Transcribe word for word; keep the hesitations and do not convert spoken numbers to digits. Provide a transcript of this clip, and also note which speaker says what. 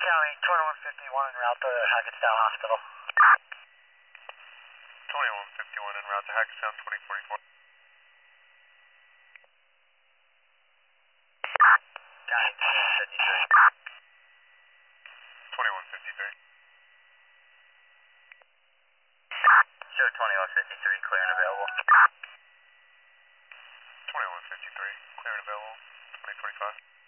Speaker 1: County, twenty-one fifty-one en route to Hackettstown Hospital.
Speaker 2: twenty-one fifty-one en route to Hackettstown, twenty forty-four.
Speaker 1: County, twenty-one fifty-three.
Speaker 2: twenty-one fifty-three.
Speaker 1: Show twenty-one fifty-three, clear and available.
Speaker 2: twenty-one fifty-three, clear and available, twenty forty-five.